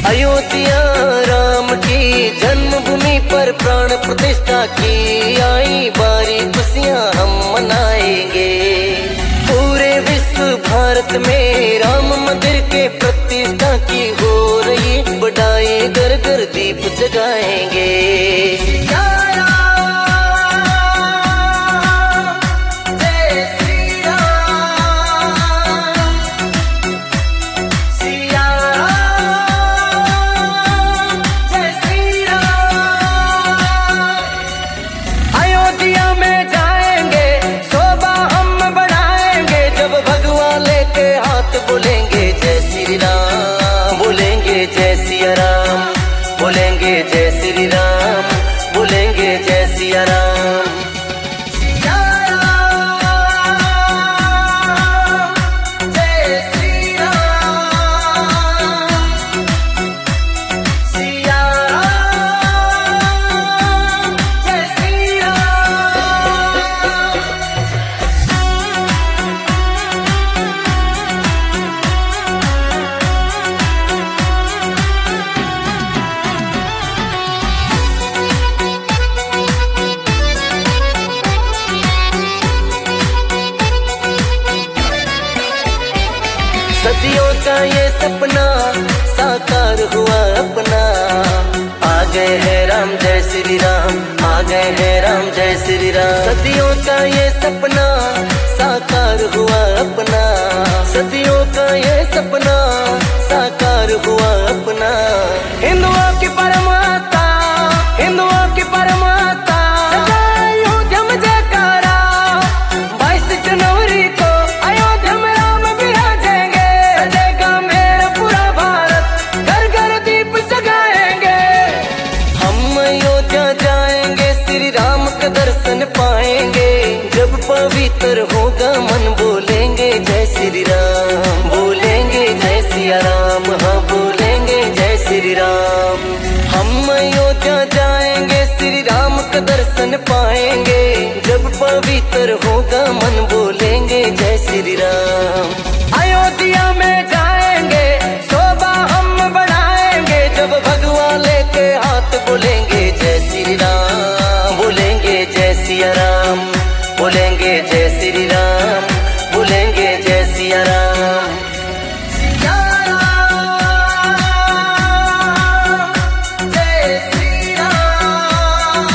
अयोध्या राम की जन्मभूमि पर प्राण प्रतिष्ठा की आई बारी, खुशियां हम मनाएंगे। पूरे विश्व भारत में राम मंदिर के प्रतिष्ठा की हो रही बड़ाई, घर घर दीप जगाएंगे। बोलेंगे जय श्री राम, बोलेंगे जय सिया राम, बोलेंगे जय श्री राम, बोलेंगे जय सिया राम। सिया राम, जय श्री राम, सिया राम, जय श्री राम। सदियों का ये सपना साकार हुआ अपना, आ गए हैं राम जय श्री राम, आ गए हैं राम जय श्री राम। सदियों का ये सपना साकार हुआ अपना, सदियों का ये सपना साकार हुआ अपना। हिंदुओं की परम आस्था, हिंदुओं की परम आस्था, अयोध्या में जयकारा। 22 जनवरी को अयोध्या में राम विराजेंगे, सजेगा मेरा पूरा भारत, घर घर दीप जगाएंगे। हम अयोध्या जाएंगे, श्री राम का दर्शन पाएंगे। जब पवित्र होगा मन, बोलेंगे जय श्री राम, बोलेंगे जय सिया राम, हाँ बोलेंगे जय श्री राम। हम अयोध्या जाएंगे, श्री राम का दर्शन पाएंगे। जब पवित्र होगा मन, बोलेंगे जय श्री राम। अयोध्या में जाएंगे, शोभा हम बढ़ाएंगे। जब भगवा लेके हाथ, बोलेंगे जय श्री राम, बोलेंगे जय सिया राम, बोलेंगे जय श्री राम, बोलेंगे जय सिया राम। सिया राम, जय श्री राम,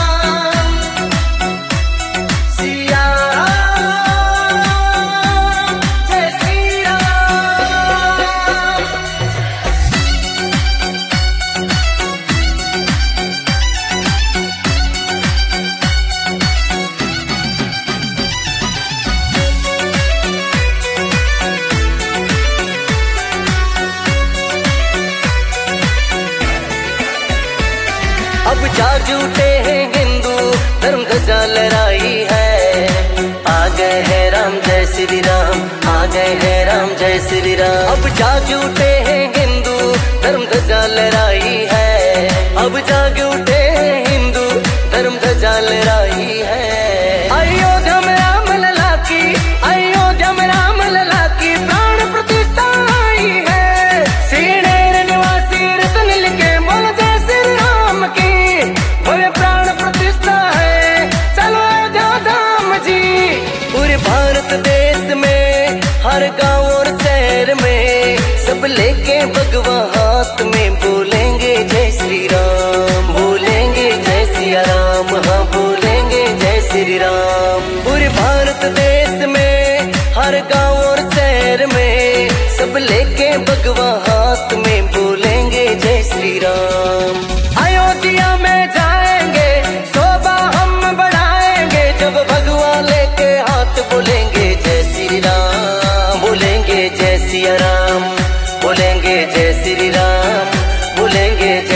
सिया राम, जय श्री राम। अब जाग उठे हैं हिंदू, धर्म ध्वजा लहराई है। आ गए हैं राम जय श्री राम, आ गए हैं राम जय श्री राम। अब जाग उठे हैं हिंदू, धर्म ध्वजा लहराई है। अब जाग उठे हैं हिंदू, धर्म ध्वजा लहराई है। अयोध्या में राम लला की, अयोध्या में राम लला की प्राण प्रतिष्ठा आई है। श्रीनगर निवासी रतन लिखे, बोल जय श्री राम की, भव्य प्राण प्रतिष्ठा है। चलो अयोध्या धाम जी। पूरे भारत देश में, हर गांव और शहर में, सब लेके भगवा हाथ में, बोलेंगे जय श्री राम, बोलेंगे जय सिया राम, हाँ बोलेंगे जय श्री राम। पूरे भारत देश में, हर गांव और शहर में, सब लेके भगवा हाथ में, बोलेंगे जय श्री राम। अयोध्या में जाएंगे, शोभा हम बढ़ाएंगे। जब भगवा लेके हाथ, बोलेंगे जय श्री राम, बोलेंगे जय सिया राम, बोलेंगे जय श्री राम, बोलेंगे